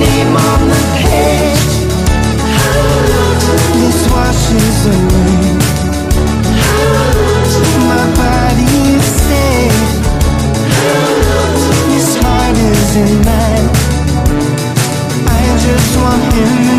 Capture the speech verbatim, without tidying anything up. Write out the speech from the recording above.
name on the page. This washes away. My body is safe. His heart is in mine. I just want him